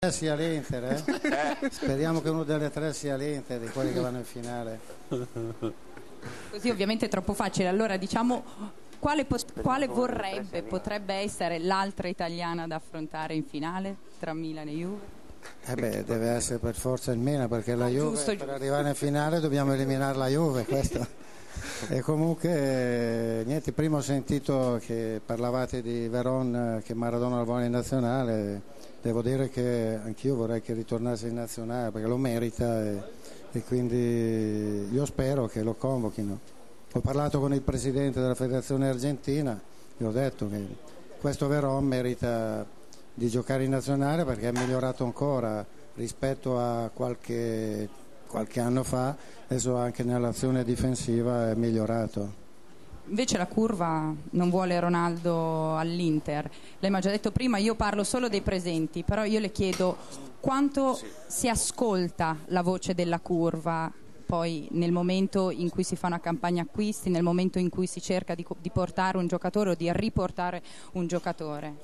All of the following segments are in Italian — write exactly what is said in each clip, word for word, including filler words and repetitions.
sia l'Inter, eh? Speriamo che uno delle tre sia l'Inter, di quelli che vanno in finale. Così ovviamente è troppo facile. Allora diciamo quale, quale vorrebbe, potrebbe essere l'altra italiana da affrontare in finale tra Milan e Juve? Eh beh, deve essere per forza il Milan, perché la Juve, giusto, per giusto. arrivare in finale dobbiamo eliminare la Juve, questo. E comunque niente, prima ho sentito che parlavate di Veron, che Maradona lo vuole in nazionale. Devo dire che anch'io vorrei che ritornasse in nazionale perché lo merita e, e quindi io spero che lo convochino. Ho parlato con il presidente della federazione argentina e ho detto che questo Veron merita di giocare in nazionale perché è migliorato ancora rispetto a qualche, qualche anno fa, adesso anche nell'azione difensiva è migliorato. Invece la curva non vuole Ronaldo all'Inter. Lei mi ha già detto prima, io parlo solo dei presenti, però io le chiedo quanto si ascolta la voce della curva poi nel momento in cui si fa una campagna acquisti, nel momento in cui si cerca di, di portare un giocatore o di riportare un giocatore.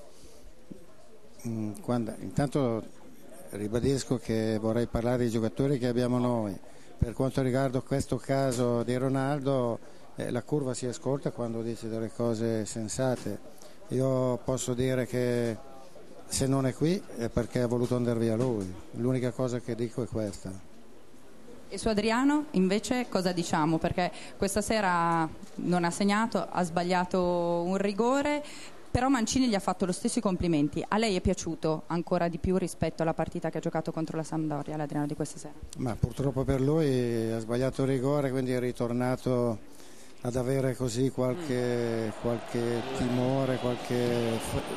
Quando, intanto ribadisco che vorrei parlare dei giocatori che abbiamo noi. Per quanto riguarda questo caso di Ronaldo, Eh, la curva si ascolta quando dice delle cose sensate. Io posso dire che se non è qui è perché ha voluto andare via lui, l'unica cosa che dico è questa. E su Adriano invece cosa diciamo? Perché questa sera non ha segnato, ha sbagliato un rigore, però Mancini gli ha fatto lo stesso i complimenti. A lei è piaciuto ancora di più rispetto alla partita che ha giocato contro la Sampdoria, l'Adriano di questa sera? Ma purtroppo per lui ha sbagliato il rigore, quindi è ritornato ad avere così qualche, qualche timore, qualche,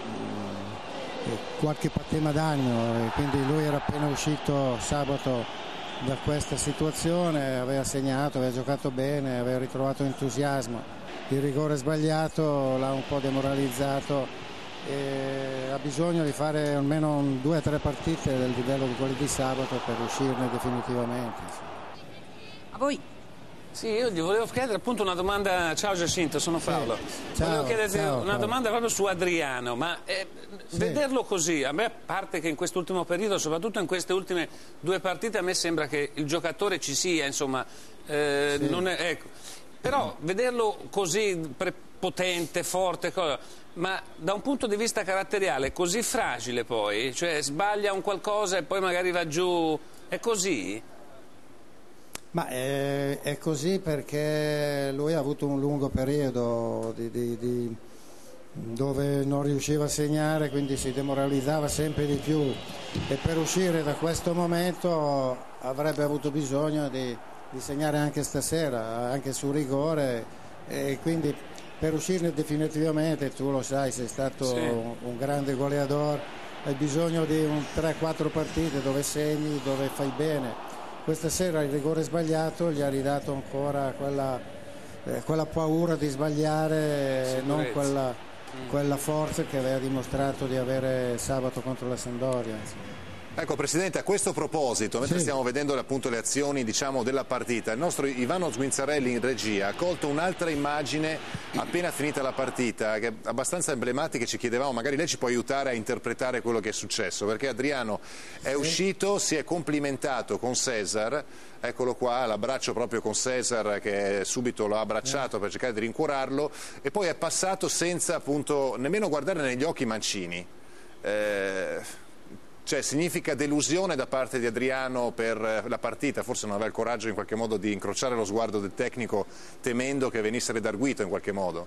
qualche patema d'animo, e quindi lui era appena uscito sabato da questa situazione, aveva segnato, aveva giocato bene, aveva ritrovato entusiasmo, il rigore sbagliato l'ha un po' demoralizzato e ha bisogno di fare almeno un, due o tre partite del livello di quelli di sabato per uscirne definitivamente. A voi? Sì, io gli volevo chiedere appunto una domanda. Ciao Giacinto, sono Paolo. Sì. Ciao, volevo chiederti ciao, una Paolo. domanda proprio su Adriano, ma eh, sì. vederlo così, a me, a parte che in quest'ultimo periodo, soprattutto in queste ultime due partite, a me sembra che il giocatore ci sia, insomma, eh, sì. non è, ecco. Però vederlo così prepotente, forte, cosa, ma da un punto di vista caratteriale così fragile poi, cioè sbaglia un qualcosa e poi magari va giù, è così? Ma è, è così perché lui ha avuto un lungo periodo di, di, di, dove non riusciva a segnare, quindi si demoralizzava sempre di più e per uscire da questo momento avrebbe avuto bisogno di, di segnare anche stasera, anche su rigore, e quindi per uscirne definitivamente, tu lo sai, sei stato sì. un, un grande goleador, hai bisogno di un tre quattro partite dove segni, dove fai bene. Questa sera il rigore sbagliato gli ha ridato ancora quella, eh, quella paura di sbagliare, non quella, mm. quella forza che aveva dimostrato di avere sabato contro la Sampdoria. Ecco Presidente, a questo proposito, mentre sì. stiamo vedendo appunto le azioni diciamo, della partita, il nostro Ivano Sguinzarelli in regia ha colto un'altra immagine appena finita la partita, che è abbastanza emblematica, e ci chiedevamo, magari lei ci può aiutare a interpretare quello che è successo, perché Adriano è sì. uscito, si è complimentato con Cesar, eccolo qua, l'abbraccio proprio con Cesar che subito l'ha abbracciato per cercare di rincuorarlo, e poi è passato senza appunto nemmeno guardare negli occhi Mancini. Eh, Cioè significa delusione da parte di Adriano per la partita, forse non aveva il coraggio in qualche modo di incrociare lo sguardo del tecnico temendo che venisse redarguito in qualche modo?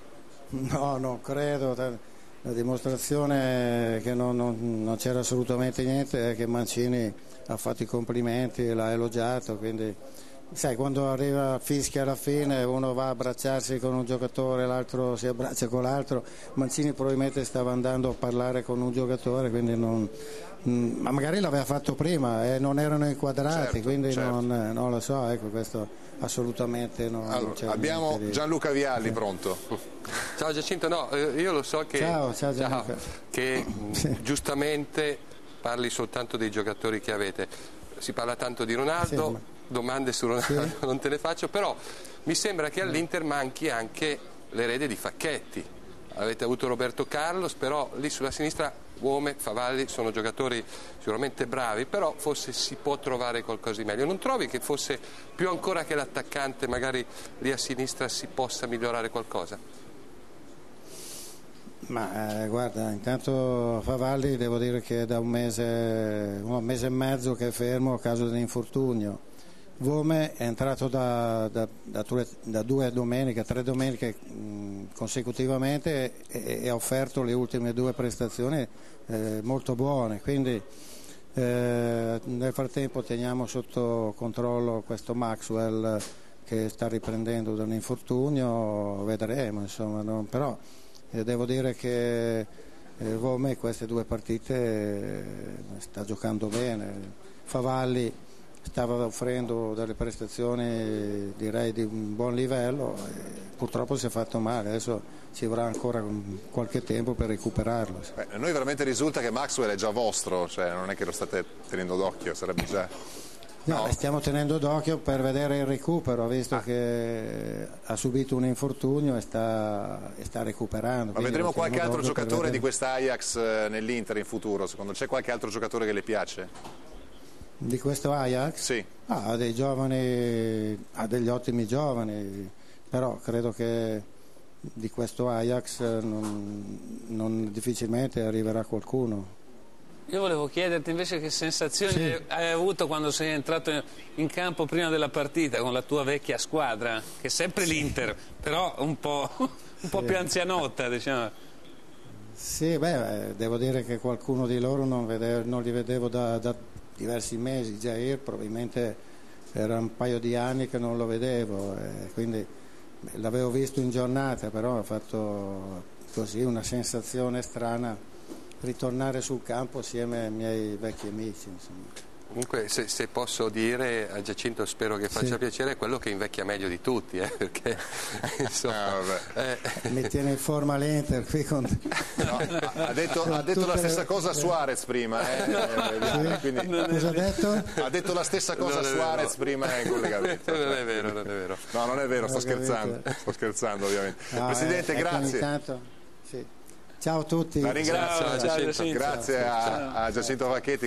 No, non credo, la dimostrazione che non, non, non c'era assolutamente niente è che Mancini ha fatto i complimenti, l'ha elogiato, quindi sai, quando arriva fischia alla fine, uno va a abbracciarsi con un giocatore, l'altro si abbraccia con l'altro, Mancini probabilmente stava andando a parlare con un giocatore, quindi non, mh, ma magari l'aveva fatto prima e eh, non erano inquadrati, certo, quindi certo. Non, non lo so, ecco, questo assolutamente non, allora, non c'è abbiamo di... Gianluca Vialli, pronto? Ciao Giacinto, no, io lo so che, ciao, ciao Gianluca. Ciao, che sì. giustamente parli soltanto dei giocatori che avete, si parla tanto di Ronaldo, sì, ma... domande su Ronaldo sì. non te le faccio, però mi sembra che all'Inter manchi anche l'erede di Facchetti. Avete avuto Roberto Carlos, però lì sulla sinistra Uome, Favalli sono giocatori sicuramente bravi, però forse si può trovare qualcosa di meglio. Non trovi che forse più ancora che l'attaccante magari lì a sinistra si possa migliorare qualcosa? Ma eh, guarda, intanto Favalli devo dire che è da un mese, un mese e mezzo che è fermo a causa dell'infortunio. Uome è entrato da, da, da, due, da due domeniche, tre domeniche mh, consecutivamente e, e ha offerto le ultime due prestazioni eh, molto buone, quindi eh, nel frattempo teniamo sotto controllo questo Maxwell che sta riprendendo da un infortunio, vedremo insomma, no? Però eh, devo dire che eh, Uome queste due partite eh, sta giocando bene. Favalli stava offrendo delle prestazioni direi di un buon livello e purtroppo si è fatto male, adesso ci avrà ancora qualche tempo per recuperarlo. Beh, a noi veramente risulta che Maxwell è già vostro, cioè non è che lo state tenendo d'occhio, sarebbe già... No, no. Stiamo tenendo d'occhio per vedere il recupero, visto ah. che ha subito un infortunio e sta, e sta recuperando. Ma vedremo qualche altro giocatore di questa Ajax nell'Inter in futuro, secondo c'è qualche altro giocatore che le piace? Di questo Ajax? Sì. Ah, ha dei giovani, ha degli ottimi giovani, però credo che di questo Ajax non, non difficilmente arriverà qualcuno. Io volevo chiederti invece che sensazioni sì. hai avuto quando sei entrato in campo prima della partita con la tua vecchia squadra, che è sempre sì. l'Inter, però un po', un po' sì. più anzianotta, diciamo. Sì, beh, devo dire che qualcuno di loro non, vedevo, non li vedevo da... da diversi mesi, Jair probabilmente era un paio di anni che non lo vedevo, eh, quindi beh, l'avevo visto in giornata, però ha fatto così una sensazione strana ritornare sul campo assieme ai miei vecchi amici, insomma. Comunque se, se posso dire a Giacinto, spero che faccia sì. piacere, è quello che invecchia meglio di tutti, eh, perché insomma, ah, eh. mi tiene in forma l'Inter qui con... no, ha detto, ha detto la stessa cosa Suarez prima, eh, sì. Quindi... cosa ha detto? Ha detto la stessa cosa Suarez prima in collegamento. Non è vero, non è vero. No, non è vero, sto scherzando, sto scherzando ovviamente. No, Presidente, eh, grazie. Tanto, sì. Ciao a tutti. La ringrazio, ciao, ciao, Giacinto. Grazie ciao, a, ciao. a Giacinto Facchetti.